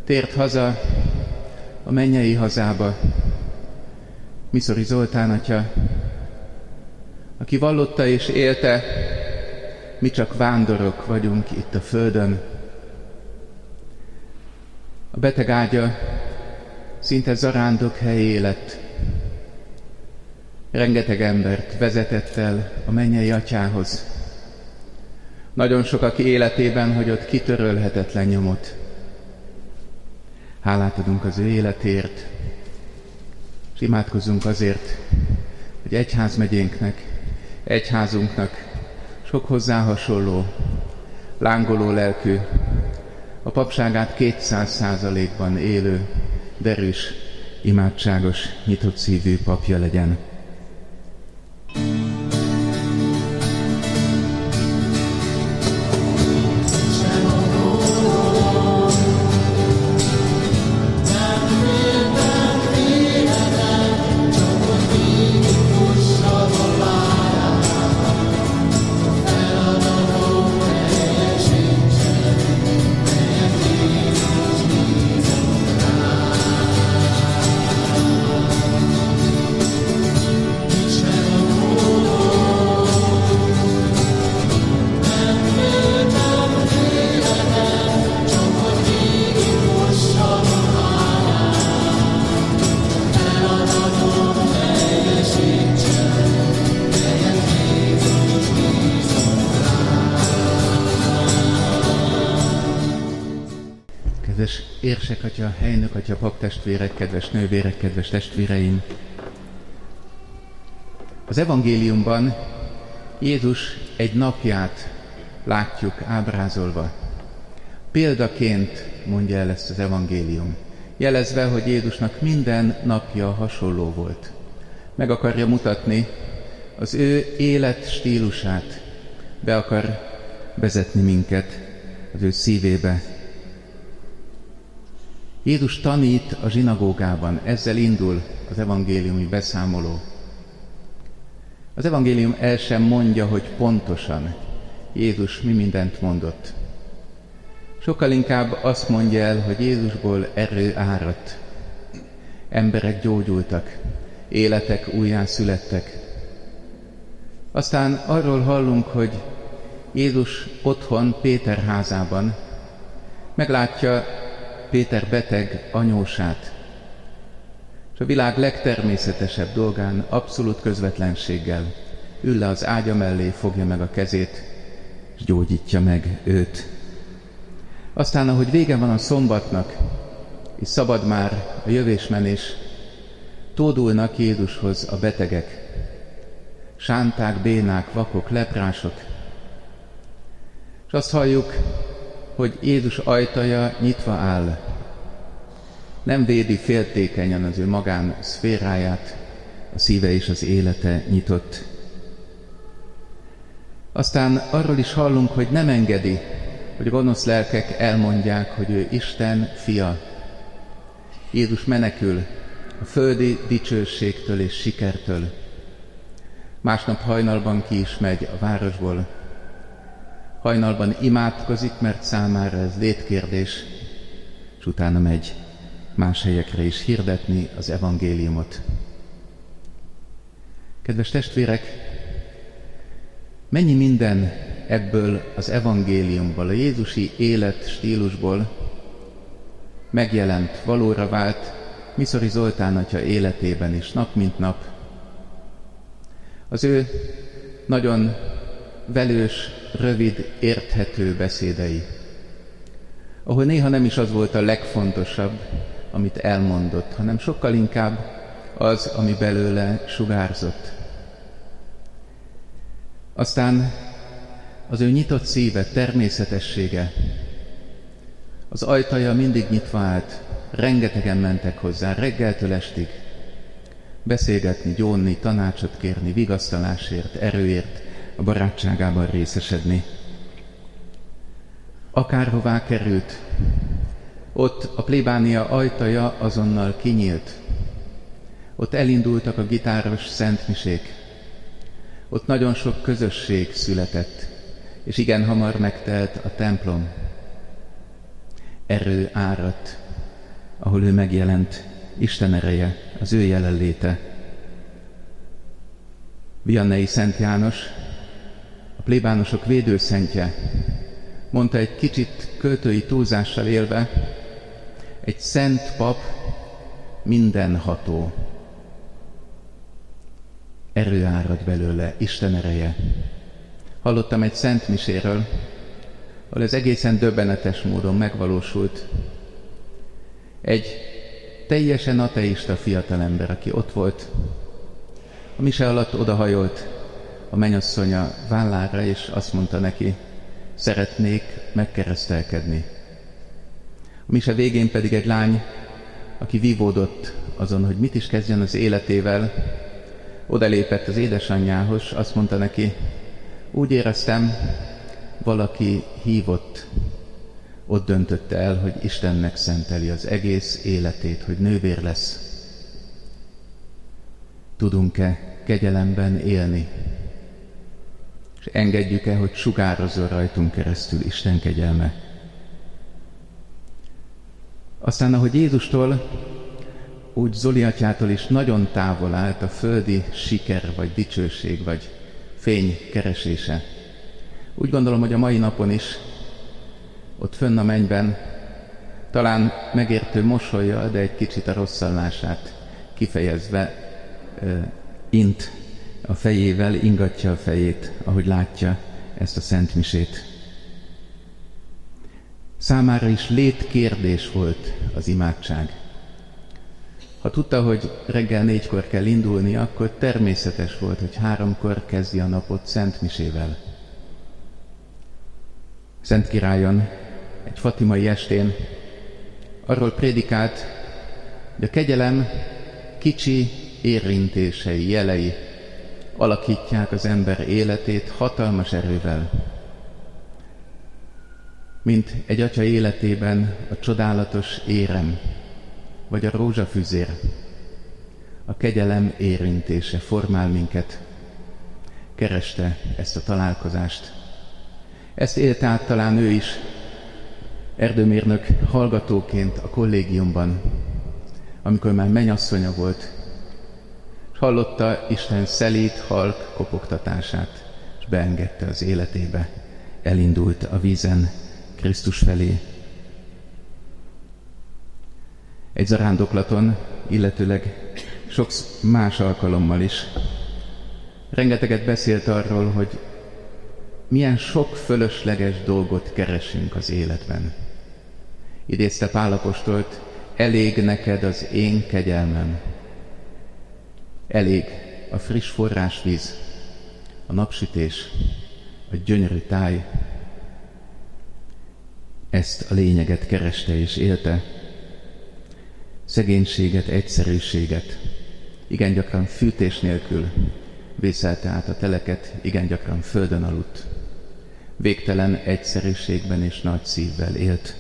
Tért haza a mennyei hazába Miszori Zoltán atya, aki vallotta és élte, mi csak vándorok vagyunk itt a földön. A beteg ágya szinte zarándok helyé lett. Rengeteg embert vezetett el a mennyei atyához. Nagyon sokak életében hagyott kitörölhetetlen nyomot. Hálát adunk az ő életért, és imádkozzunk azért, hogy egyházmegyénknek, egyházunknak sok hozzá hasonló, lángoló lelkű, a papságát 200%-ban élő, derűs, imádságos, nyitott szívű papja legyen. Kedves érsek atya, helynök atya, paptestvérek, kedves nővérek, kedves testvéreim! Az evangéliumban Jézus egy napját látjuk ábrázolva. Példaként mondja el ezt az evangélium, jelezve, hogy Jézusnak minden napja hasonló volt. Meg akarja mutatni az ő élet stílusát, be akar vezetni minket az ő szívébe. Jézus tanít a zsinagógában, ezzel indul az evangéliumi beszámoló. Az evangélium el sem mondja, hogy pontosan Jézus mi mindent mondott. Sokkal inkább azt mondja el, hogy Jézusból erő áradt. Emberek gyógyultak, életek újjászülettek. Aztán arról hallunk, hogy Jézus otthon Péter házában meglátja Péter beteg anyósát, és a világ legtermészetesebb dolgán abszolút közvetlenséggel ül le az ágya mellé, fogja meg a kezét, és gyógyítja meg őt. Aztán, ahogy vége van a szombatnak, és szabad már a jövésmenés, tódulnak Jézushoz a betegek, sánták, bénák, vakok, leprások, és azt halljuk, hogy Jézus ajtaja nyitva áll. Nem védi féltékenyen az ő magán szféráját, a szíve és az élete nyitott. Aztán arról is hallunk, hogy nem engedi, hogy gonosz lelkek elmondják, hogy ő Isten fia. Jézus menekül a földi dicsőségtől és sikertől. Másnap hajnalban ki is megy a városból. Hajnalban imádkozik, mert számára ez létkérdés, és utána megy más helyekre is hirdetni az evangéliumot. Kedves testvérek, mennyi minden ebből az evangéliumból, a jézusi élet stílusból megjelent, valóra vált Miszori Zoltán atya életében is, nap mint nap. Az ő nagyon velős, rövid, érthető beszédei, ahol néha nem is az volt a legfontosabb, amit elmondott, hanem sokkal inkább az, ami belőle sugárzott. Aztán az ő nyitott szíve, természetessége, az ajtaja mindig nyitva állt, rengetegen mentek hozzá, reggeltől estig, beszélgetni, gyónni, tanácsot kérni, vigasztalásért, erőért, a barátságában részesedni. Akárhová került, ott a plébánia ajtaja azonnal kinyílt. Ott elindultak a gitáros szentmisék. Ott nagyon sok közösség született, és igen hamar megtelt a templom. Erő áradt, ahol ő megjelent, Isten ereje, az ő jelenléte. Viannei Szent János, a plébánosok védőszentje, mondta egy kicsit költői túlzással élve, egy szent pap mindenható. Erő árad belőle, Isten ereje. Hallottam egy szent miséről, ahol ez egészen döbbenetes módon megvalósult. Egy teljesen ateista fiatalember, aki ott volt, a mise alatt odahajolt a mennyasszonya vállára, és azt mondta neki, szeretnék megkeresztelkedni. A mise végén pedig egy lány, aki vívódott azon, hogy mit is kezdjen az életével, odalépett az édesanyjához, azt mondta neki, úgy éreztem, valaki hívott, ott döntötte el, hogy Istennek szenteli az egész életét, hogy nővér lesz. Tudunk-e kegyelemben élni? És engedjük-e, hogy sugározzon rajtunk keresztül Isten kegyelme? Aztán, ahogy Jézustól, úgy Zoli atyától is nagyon távol állt a földi siker, vagy dicsőség, vagy fény keresése. Úgy gondolom, hogy a mai napon is, ott fönn a mennyben, talán megértő mosollyal, de egy kicsit a rosszallását kifejezve int a fejével, ingatja a fejét, ahogy látja ezt a szent misét. Számára is létkérdés volt az imádság. Ha tudta, hogy reggel 4-kor kell indulni, akkor természetes volt, hogy 3-kor kezdi a napot szent misével. Szent Királyon, egy fatimai estén arról prédikált, hogy a kegyelem kicsi érintései, jelei alakítják az ember életét hatalmas erővel. Mint egy atya életében a csodálatos érem, vagy a rózsafüzér. A kegyelem érintése formál minket. Kereste ezt a találkozást. Ezt élte át talán ő is, erdőmérnök hallgatóként a kollégiumban, amikor már mennyasszonya volt, és hallotta Isten szelíd, halk kopogtatását, és beengedte az életébe. Elindult a vízen Krisztus felé. Egy zarándoklaton, illetőleg sok más alkalommal is rengeteget beszélt arról, hogy milyen sok fölösleges dolgot keresünk az életben. Idézte Pál apostolt, elég neked az én kegyelmem. Elég a friss forrásvíz, a napsütés, a gyönyörű táj. Ezt a lényeget kereste és élte. Szegénységet, egyszerűséget, igen gyakran fűtés nélkül vészelte át a teleket, igen gyakran földön aludt. Végtelen egyszerűségben és nagy szívvel élt.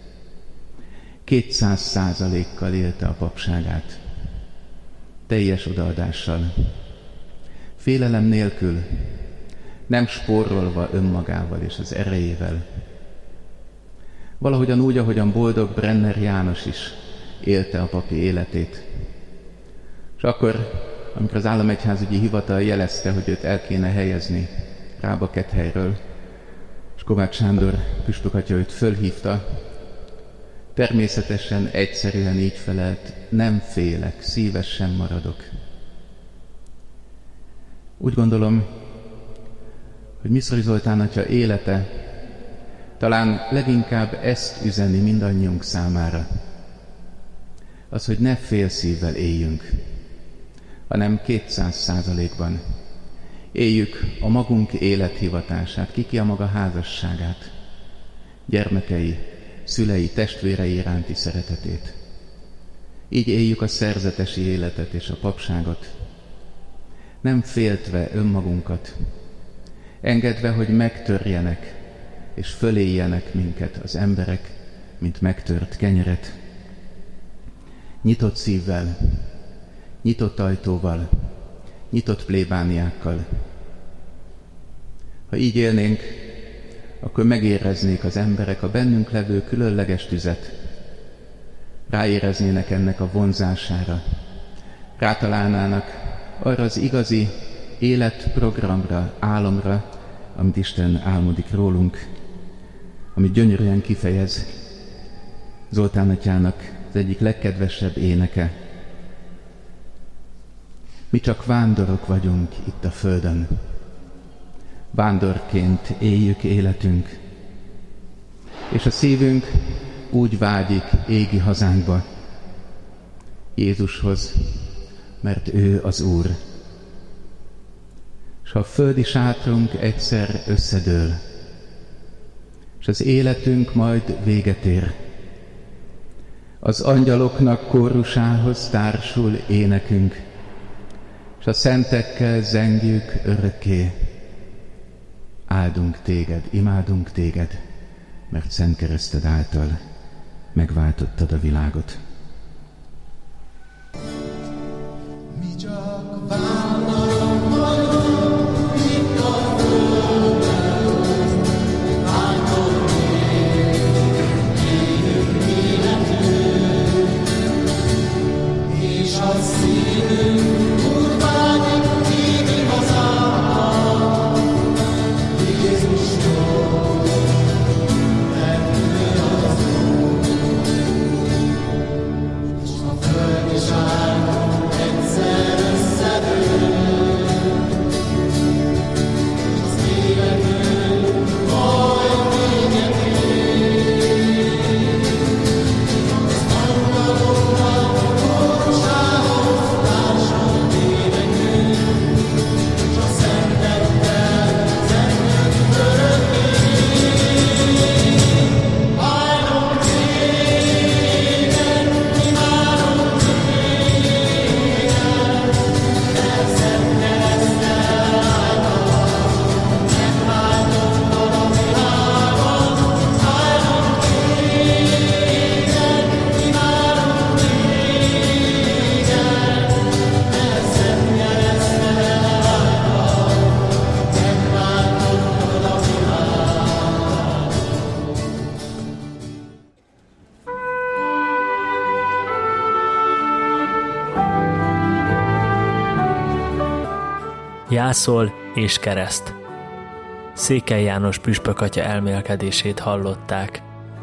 200%-kal élte a papságát. Teljes odaadással. Félelem nélkül, nem spórolva önmagával és az erejével. Valahogyan úgy, ahogyan boldog Brenner János is élte a papi életét. És akkor, amikor az államegyházügyi hivatal jelezte, hogy őt el kéne helyezni Rába-Kethelyről, és Kovács Sándor püspök atya őt fölhívta, természetesen egyszerűen így felelt, nem félek, szívesen maradok. Úgy gondolom, hogy Miszori Zoltán atya élete talán leginkább ezt üzeni mindannyiunk számára. Az, hogy ne félszívvel éljünk, hanem 200%-ban. Éljük a magunk élethivatását, ki a maga házasságát, gyermekei, szülei, testvérei iránti szeretetét. Így éljük a szerzetesi életet és a papságot, nem féltve önmagunkat, engedve, hogy megtörjenek és föléljenek minket az emberek, mint megtört kenyeret. Nyitott szívvel, nyitott ajtóval, nyitott plébániákkal. Ha így élnénk, akkor megéreznék az emberek a bennünk levő különleges tüzet, ráéreznének ennek a vonzására, rátalálnának arra az igazi életprogramra, álomra, amit Isten álmodik rólunk, amit gyönyörűen kifejez Zoltán atyának az egyik legkedvesebb éneke. Mi csak vándorok vagyunk itt a földön. Vándorként éljük életünk, és a szívünk úgy vágyik égi hazánkba, Jézushoz, mert ő az Úr. És ha a földi sátrunk egyszer összedől, és az életünk majd véget ér, az angyaloknak kórusához társul énekünk, és a szentekkel zengjük örökké. Áldunk téged, imádunk téged, mert szent kereszted által megváltottad a világot. Mi csak vándorok vagyunk itt a földön, vándorként éljük életünk, és a szívünk úgy vágyik égi hazába, Jézustól, mert ő az Úr, és a földi sárkon egyszer összedől, és az életünk majd véget ér. Az angyaloknak kórusához társul énekünk, és a szentekkel zengjük örökké. Áldunk téged, imádunk téged, mert szent kereszted által megváltottad a világot. Áldunk téged, imádunk téged, mert szent kereszted által megváltottad a világot. Jászol és kereszt. Székely János püspök atya elmélkedését hallották.